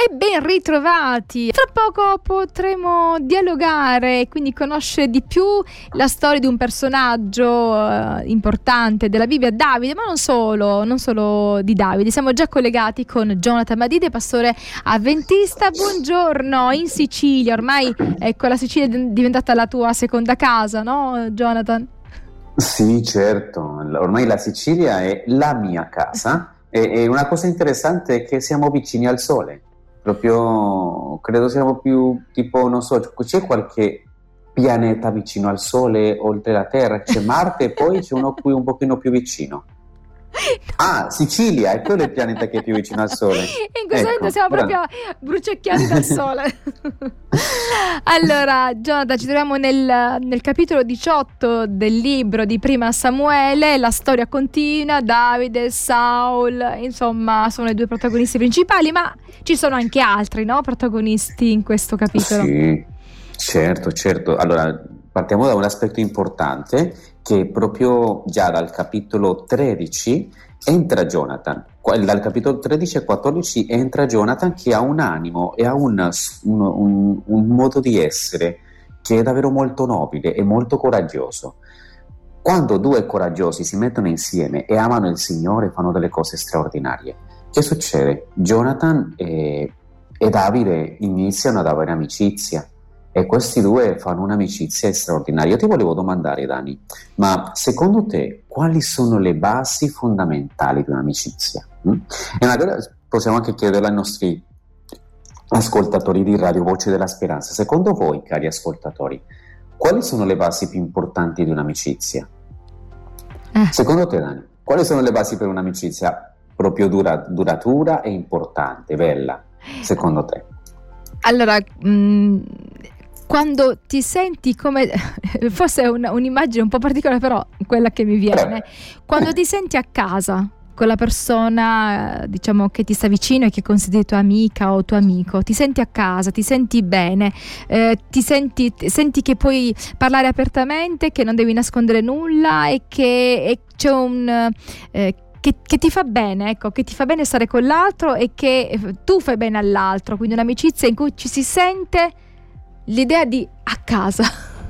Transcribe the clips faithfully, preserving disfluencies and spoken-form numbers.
E ben ritrovati! Tra poco potremo dialogare e quindi conoscere di più la storia di un personaggio eh, importante della Bibbia, Davide, ma non solo, non solo di Davide. Siamo già collegati con Jonathan Madide, pastore avventista. Buongiorno, in Sicilia. Ormai ecco, la Sicilia è diventata la tua seconda casa, no, Jonathan? Sì, certo. Ormai la Sicilia è la mia casa e, e una cosa interessante è che siamo vicini al sole. Proprio credo siamo più tipo, non so, c'è qualche pianeta vicino al Sole oltre la Terra? C'è Marte e poi c'è uno qui un pochino più vicino. Ah, Sicilia, è quello il pianeta che è più vicino al Sole. In questo Ecco, momento siamo però... proprio bruciacchiati dal Sole. Allora, Jonathan, ci troviamo nel, nel capitolo diciotto del libro di Prima Samuele. La storia continua, Davide, Saul, insomma sono i due protagonisti principali, ma ci sono anche altri, no, protagonisti in questo capitolo. Sì, certo, certo. Allora, partiamo da un aspetto importante, che proprio già dal capitolo tredici entra Jonathan. Dal capitolo tredici al quattordici entra Jonathan, che ha un animo e ha un, un, un, un modo di essere che è davvero molto nobile e molto coraggioso. Quando due coraggiosi si mettono insieme e amano il Signore, fanno delle cose straordinarie. Che succede? Jonathan e, e Davide iniziano ad avere amicizia. E questi due fanno un'amicizia straordinaria. Io ti volevo domandare, Dani, ma secondo te quali sono le basi fondamentali di un'amicizia? Mm? E magari possiamo anche chiederlo ai nostri ascoltatori di Radio Voce della Speranza. Secondo voi, cari ascoltatori, quali sono le basi più importanti di un'amicizia? Eh. Secondo te, Dani, quali sono le basi per un'amicizia proprio dura, duratura e importante, bella, secondo te? Allora... Mh... Quando ti senti come, forse è un, un'immagine un po' particolare, però quella che mi viene, quando ti senti a casa con la persona, diciamo, che ti sta vicino e che consideri tua amica o tuo amico, ti senti a casa, ti senti bene, eh, ti senti, senti che puoi parlare apertamente, che non devi nascondere nulla e che e c'è un... Eh, Che, che ti fa bene, ecco, che ti fa bene stare con l'altro e che tu fai bene all'altro, quindi un'amicizia in cui ci si sente l'idea di a casa.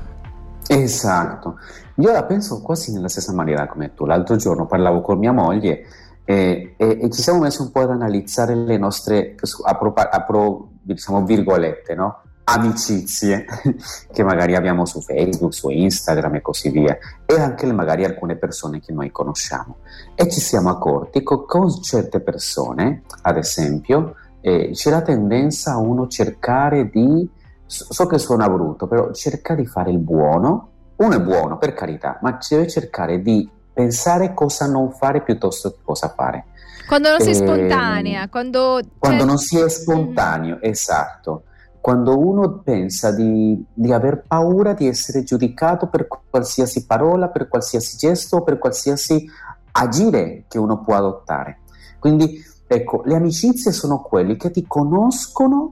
Esatto, io la penso quasi nella stessa maniera come tu. L'altro giorno parlavo con mia moglie e, e, e ci siamo messi un po' ad analizzare le nostre, apro, apro, diciamo virgolette, no? amicizie che magari abbiamo su Facebook, su Instagram e così via, e anche magari alcune persone che noi conosciamo, e ci siamo accorti che con certe persone, ad esempio, eh, c'è la tendenza a uno cercare di, so che suona brutto, però cerca di fare il buono. Uno è buono, per carità, ma deve cercare di pensare cosa non fare piuttosto che cosa fare. Quando non si è eh, spontanea, quando, quando cioè... non si è spontaneo, mm-hmm. Esatto. Quando uno pensa di, di aver paura di essere giudicato per qualsiasi parola, per qualsiasi gesto, per qualsiasi agire che uno può adottare. Quindi, ecco, le amicizie sono quelli che ti conoscono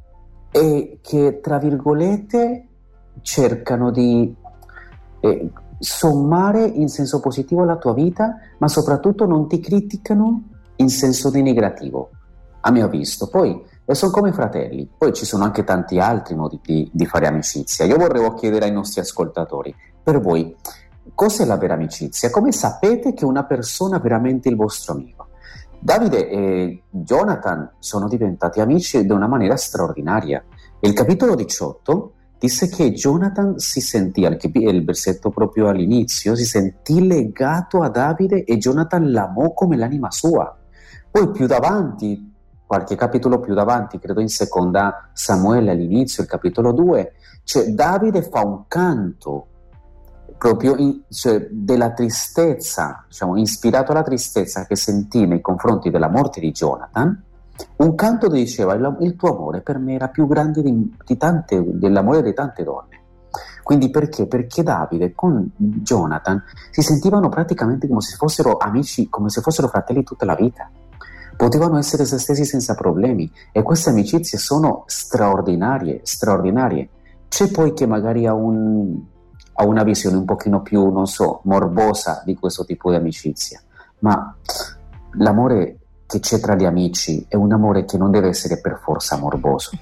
e che, tra virgolette, cercano di eh, sommare in senso positivo la tua vita, ma soprattutto non ti criticano in senso denigrativo, a mio avviso. Poi e sono come fratelli. Poi ci sono anche tanti altri modi di, di fare amicizia. Io vorrei chiedere ai nostri ascoltatori, per voi, cos'è la vera amicizia? Come sapete che una persona è veramente il vostro amico? Davide e Jonathan sono diventati amici di una maniera straordinaria. Il capitolo diciotto disse che Jonathan si sentì, il versetto proprio all'inizio, si sentì legato a Davide e Jonathan l'amò come l'anima sua. Poi più davanti, qualche capitolo più davanti, credo in seconda Samuele all'inizio, il capitolo due, cioè Davide fa un canto proprio in, cioè, della tristezza, diciamo, ispirato alla tristezza che sentì nei confronti della morte di Jonathan, un canto che diceva il, il tuo amore per me era più grande di, di tante, dell'amore di tante donne. Quindi perché? Perché Davide con Jonathan si sentivano praticamente come se fossero amici, come se fossero fratelli tutta la vita. Potevano essere se stessi senza problemi, e queste amicizie sono straordinarie, straordinarie. C'è poi che magari ha, un, ha una visione un pochino più, non so, morbosa di questo tipo di amicizia, ma l'amore che c'è tra gli amici è un amore che non deve essere per forza morboso,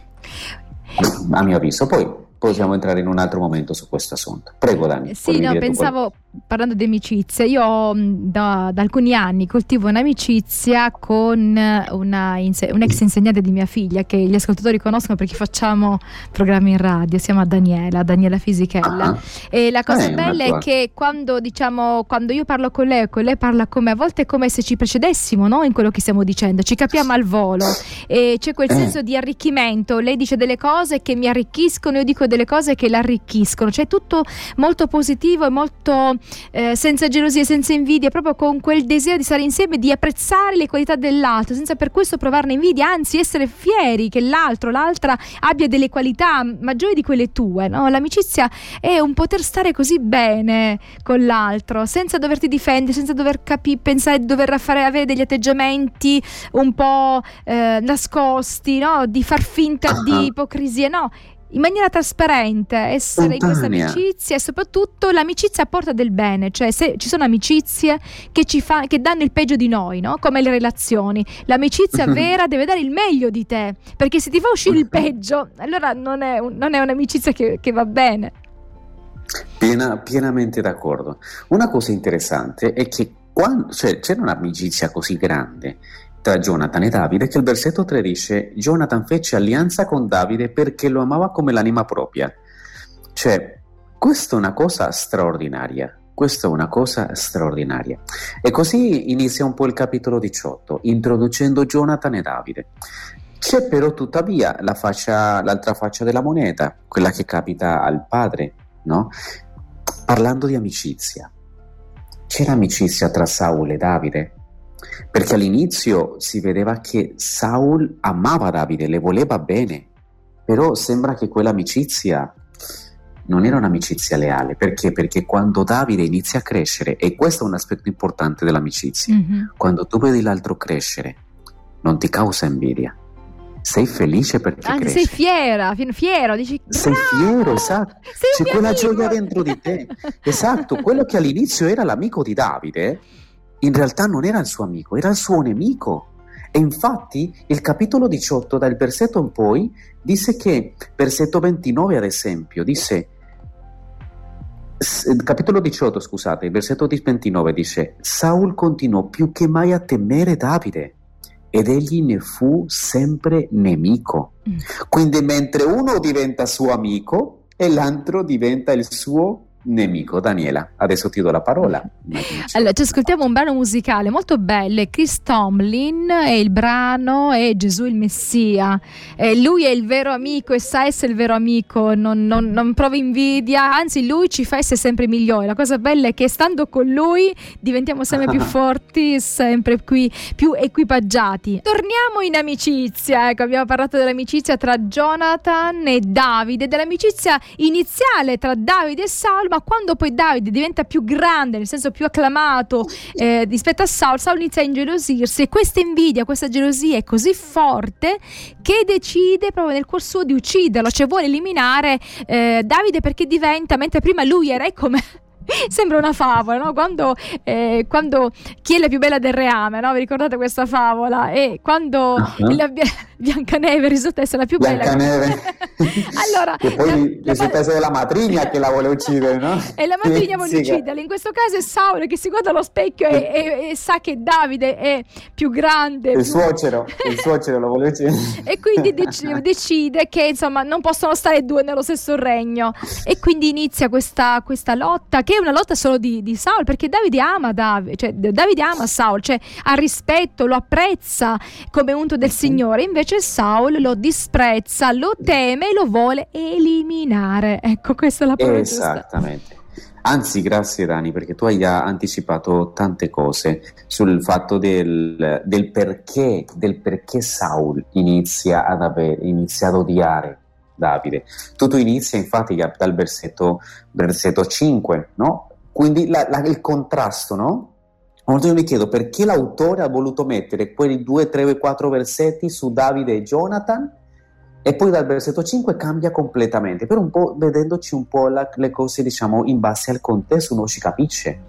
a mio avviso. Poi possiamo entrare in un altro momento su questo assunto. Prego Dani. Sì, no, pensavo, parlando di amicizie, io da, da alcuni anni coltivo un'amicizia con una inse- un'ex insegnante di mia figlia, che gli ascoltatori conoscono perché facciamo programmi in radio, si chiama Daniela, Daniela Fisichella. Ah, e la cosa eh, bella è che quando, diciamo, quando io parlo con lei, con lei parla con me, a volte è come se ci precedessimo, no? In quello che stiamo dicendo, ci capiamo al volo e c'è quel eh. senso di arricchimento. Lei dice delle cose che mi arricchiscono, io dico delle cose che l'arricchiscono, cioè tutto molto positivo e molto eh, senza gelosie, senza invidia, proprio con quel desiderio di stare insieme, di apprezzare le qualità dell'altro senza per questo provarne invidia, anzi essere fieri che l'altro, l'altra abbia delle qualità maggiori di quelle tue, no? L'amicizia è un poter stare così bene con l'altro senza doverti difendere, senza dover capire, pensare di dover fare, avere degli atteggiamenti un po' eh, nascosti, no? Di far finta uh-huh. di ipocrisia, no, in maniera trasparente, essere in questa amicizia, e soprattutto l'amicizia porta del bene, cioè se ci sono amicizie che ci fa, che danno il peggio di noi, no? Come le relazioni, l'amicizia vera deve dare il meglio di te, perché se ti fa uscire il peggio, allora non è, un, non è un'amicizia che, che va bene. Piena, pienamente d'accordo. Una cosa interessante è che quando, cioè, c'era un'amicizia così grande tra Jonathan e Davide che il versetto tre dice: Jonathan fece alleanza con Davide perché lo amava come l'anima propria. Cioè, questa è una cosa straordinaria, questa è una cosa straordinaria. E così inizia un po' il capitolo diciotto, introducendo Jonathan e Davide. C'è però tuttavia la faccia, l'altra faccia della moneta, quella che capita al padre, no? Parlando di amicizia, c'era amicizia tra Saul e Davide? Perché all'inizio si vedeva che Saul amava Davide, le voleva bene, però sembra che quell'amicizia non era un'amicizia leale. Perché? Perché quando Davide inizia a crescere, e questo è un aspetto importante dell'amicizia, mm-hmm. quando tu vedi l'altro crescere non ti causa invidia, sei felice perché anzi cresce, sei fiera, fiero, dici sei fiero, esatto, sei c'è quella amico. Gioia dentro di te, esatto. Quello che all'inizio era l'amico di Davide in realtà non era il suo amico, era il suo nemico. E infatti il capitolo diciotto, dal versetto in poi, dice che, versetto ventinove ad esempio, dice, capitolo diciotto scusate, il versetto ventinove dice: Saul continuò più che mai a temere Davide ed egli ne fu sempre nemico. Mm. Quindi mentre uno diventa suo amico e l'altro diventa il suo nemico. Daniela, adesso ti do la parola. Allora, ci ascoltiamo un brano musicale molto bello, è Chris Tomlin e il brano è Gesù il Messia. Eh, lui è il vero amico e sa essere il vero amico, non, non, non prova invidia, anzi lui ci fa essere sempre migliori. La cosa bella è che stando con lui diventiamo sempre più forti, sempre qui, più equipaggiati. Torniamo in amicizia, ecco, abbiamo parlato dell'amicizia tra Jonathan e Davide, dell'amicizia iniziale tra Davide e Saul, ma quando poi Davide diventa più grande, nel senso più acclamato eh, rispetto a Saul, Saul inizia a ingelosirsi, e questa invidia, questa gelosia è così forte che decide proprio nel cuor suo di ucciderlo, cioè vuole eliminare eh, Davide, perché diventa, mentre prima lui era come sembra una favola, no? Quando, eh, quando chi è la più bella del reame, no? Vi ricordate questa favola? E quando uh-huh. la Biancaneve risulta essere la più Biancaneve. bella, allora e poi la, risulta essere la matrigna che la vuole uccidere, no? E la matrigna vuole ucciderla. In questo caso è Saul che si guarda allo specchio e, e, e sa che Davide è più grande, il più... suocero il suocero lo vuole uccidere, e quindi dec- decide che insomma non possono stare due nello stesso regno, e quindi inizia questa, questa lotta, che è una lotta solo di, di Saul, perché Davide ama Davide, cioè Davide ama Saul, cioè ha rispetto, lo apprezza come unto del Signore, invece Saul lo disprezza, lo teme e lo vuole eliminare. Ecco, questa è la parola giusta. Esattamente. Anzi, grazie Dani, perché tu hai già anticipato tante cose sul fatto del, del perché del perché Saul inizia ad avere, inizia ad odiare Davide. Tutto inizia infatti dal versetto, versetto cinque, no? Quindi la, la, il contrasto, no? Oggi io mi chiedo perché l'autore ha voluto mettere quei due, tre, quattro versetti su Davide e Jonathan, e poi dal versetto cinque cambia completamente. Per un po', vedendoci un po' la, le cose, diciamo, in base al contesto, uno ci capisce.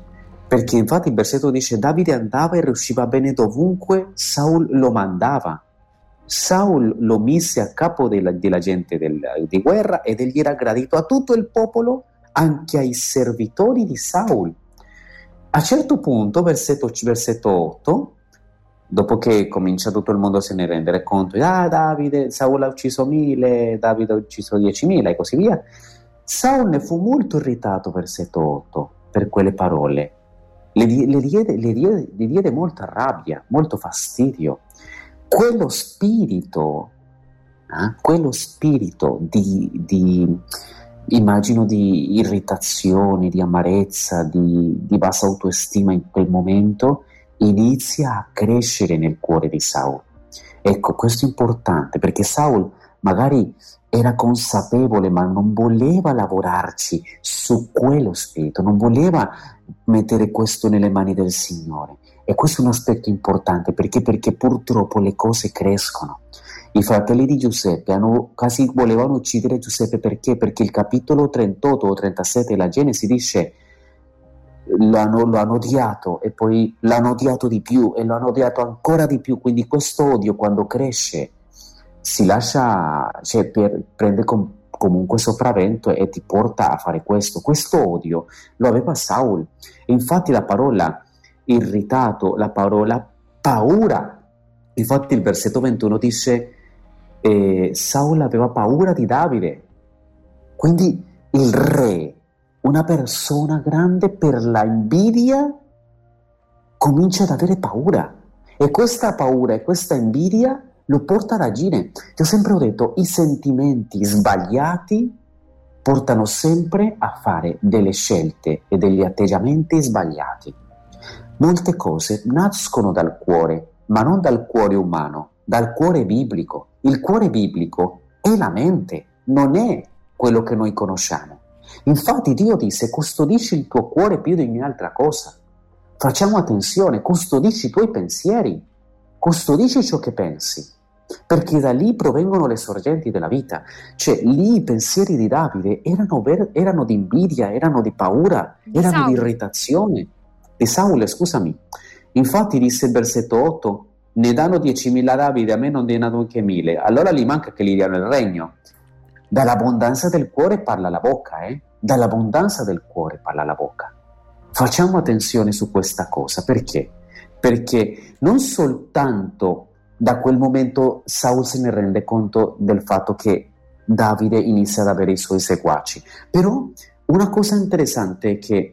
Perché infatti il versetto dice Davide andava e riusciva bene dovunque Saul lo mandava. Saul lo mise a capo della, della gente del, di guerra ed egli era gradito a tutto il popolo, anche ai servitori di Saul. A un certo punto, versetto, versetto otto, dopo che comincia tutto il mondo a se ne rendere conto, ah Davide, Saul ha ucciso mille, Davide ha ucciso diecimila e così via, Saul ne fu molto irritato, versetto otto, per quelle parole. Le, le, diede, le, diede, le diede molta rabbia, molto fastidio. Quello spirito, eh, quello spirito di, di, immagino, di irritazione, di amarezza, di, di bassa autostima in quel momento, inizia a crescere nel cuore di Saul. Ecco, questo è importante, perché Saul magari era consapevole, ma non voleva lavorarci su quello spirito, non voleva mettere questo nelle mani del Signore. E questo è un aspetto importante, perché? Perché purtroppo le cose crescono. I fratelli di Giuseppe hanno, quasi volevano uccidere Giuseppe, perché? Perché il capitolo trentotto o trentasette della Genesi dice l'hanno, lo hanno odiato e poi l'hanno odiato di più e lo hanno odiato ancora di più, quindi questo odio quando cresce si lascia, cioè per, prende com, comunque sopravvento e ti porta a fare questo. Questo odio lo aveva Saul, e infatti la parola irritato, la parola paura, infatti il versetto ventuno dice eh, Saul aveva paura di Davide, quindi il re, una persona grande, per la invidia comincia ad avere paura, e questa paura e questa invidia lo porta ad agire. Ti ho sempre detto, i sentimenti sbagliati portano sempre a fare delle scelte e degli atteggiamenti sbagliati. Molte cose nascono dal cuore, ma non dal cuore umano, dal cuore biblico. Il cuore biblico è la mente, non è quello che noi conosciamo. Infatti Dio disse: custodisci il tuo cuore più di ogni altra cosa. Facciamo attenzione, custodisci i tuoi pensieri, custodisci ciò che pensi, perché da lì provengono le sorgenti della vita. Cioè lì i pensieri di Davide erano, ver- erano di invidia, erano di paura, Di erano Saul. di irritazione. Di Saul, scusami. Infatti disse il versetto otto: ne danno diecimila a Davide, a me non ne danno anche mille. Allora gli manca che gli diano il regno. Dall'abbondanza del cuore parla la bocca, eh? Dall'abbondanza del cuore parla la bocca. Facciamo attenzione su questa cosa, perché? Perché non soltanto da quel momento Saul se ne rende conto del fatto che Davide inizia ad avere i suoi seguaci, però una cosa interessante è che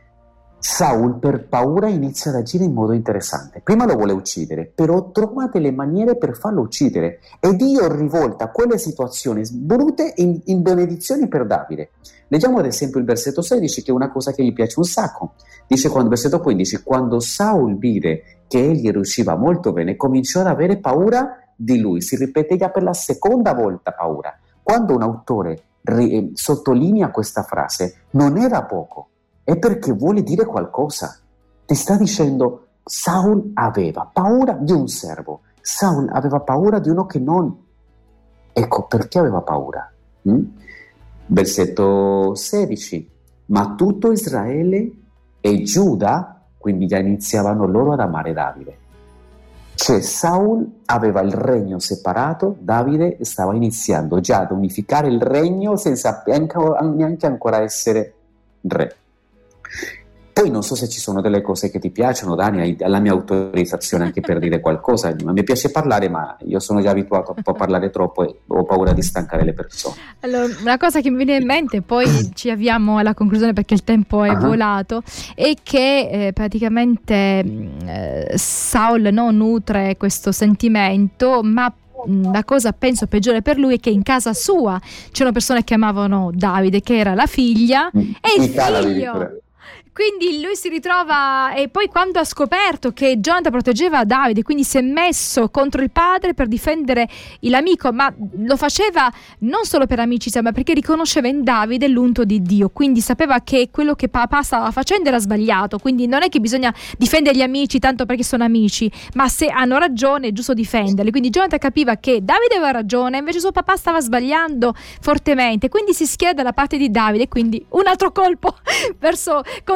Saul per paura inizia ad agire in modo interessante. Prima lo vuole uccidere, però trova delle maniere per farlo uccidere, e Dio rivolta quelle situazioni brutte in, in benedizioni per Davide. Leggiamo ad esempio il versetto sedici, che è una cosa che gli piace un sacco. Dice, quando, versetto quindici, quando Saul vide che egli riusciva molto bene, cominciò ad avere paura di lui. Si ripete già per la seconda volta paura. Quando un autore ri- sottolinea questa frase, non è da poco, è perché vuole dire qualcosa. Ti sta dicendo: Saul aveva paura di un servo, Saul aveva paura di uno che non... Ecco perché aveva paura. Mm? Versetto sedici: ma tutto Israele e Giuda, quindi già iniziavano loro ad amare Davide. Cioè Saul aveva il regno separato, Davide stava iniziando già ad unificare il regno senza neanche ancora essere re. Poi non so se ci sono delle cose che ti piacciono, Dani, hai la mia autorizzazione anche per dire qualcosa. Mi piace parlare, ma io sono già abituato a parlare troppo e ho paura di stancare le persone. Allora, una cosa che mi viene in mente, poi ci avviamo alla conclusione perché il tempo è uh-huh. volato, è che eh, praticamente eh, Saul non nutre questo sentimento, ma la cosa penso peggiore per lui è che in casa sua c'erano persone che amavano Davide, che era la figlia mm. e il figlio. Quindi lui si ritrova, e poi quando ha scoperto che Jonathan proteggeva Davide, quindi si è messo contro il padre per difendere l'amico, ma lo faceva non solo per amicizia, ma perché riconosceva in Davide l'unto di Dio, quindi sapeva che quello che papà stava facendo era sbagliato, quindi non è che bisogna difendere gli amici tanto perché sono amici, ma se hanno ragione è giusto difenderli. Quindi Jonathan capiva che Davide aveva ragione, invece suo papà stava sbagliando fortemente, quindi si schiera dalla parte di Davide, quindi un altro colpo verso contro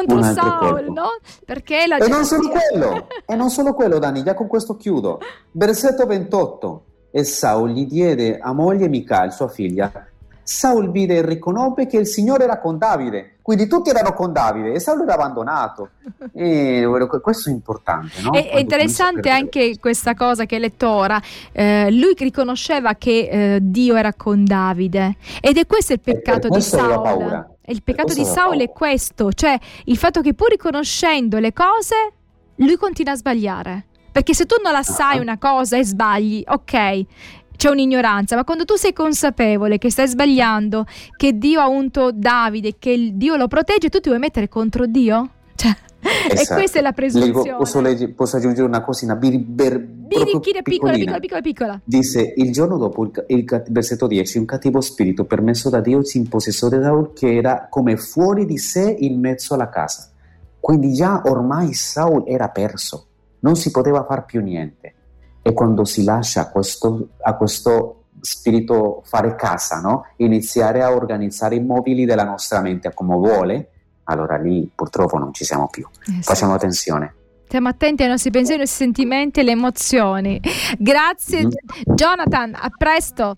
contro Saul, no? Perché la e gente... non solo quello, e non solo quello, Dani, già con questo chiudo. Versetto ventotto. E Saul gli diede a moglie Michal, sua figlia. Saul vide e riconobbe che il Signore era con Davide, quindi tutti erano con Davide e Saul era abbandonato. E questo è importante, no? È, è interessante anche questa cosa che hai letto ora. Eh, lui riconosceva che eh, Dio era con Davide, ed è questo il peccato di Saul. Il peccato di Saul è questo, cioè il fatto che pur riconoscendo le cose lui continua a sbagliare, perché se tu non la sai una cosa e sbagli, ok, c'è un'ignoranza, ma quando tu sei consapevole che stai sbagliando, che Dio ha unto Davide, che Dio lo protegge, tu ti vuoi mettere contro Dio? Cioè, esatto. E questa è la presunzione. Posso, legge, posso aggiungere una cosina? Bir, ber, Birichina, piccola, piccola, piccola, piccola. Dice, il giorno dopo, il, il versetto dieci, un cattivo spirito permesso da Dio si impossessò di Saul, che era come fuori di sé in mezzo alla casa. Quindi già ormai Saul era perso, non si poteva far più niente. E quando si lascia a questo, a questo spirito fare casa, no? Iniziare a organizzare i mobili della nostra mente come vuole, allora lì purtroppo non ci siamo più. Esatto. Facciamo attenzione. Stiamo attenti ai nostri pensieri, ai nostri sentimenti e alle emozioni. Grazie, mm. Jonathan, a presto.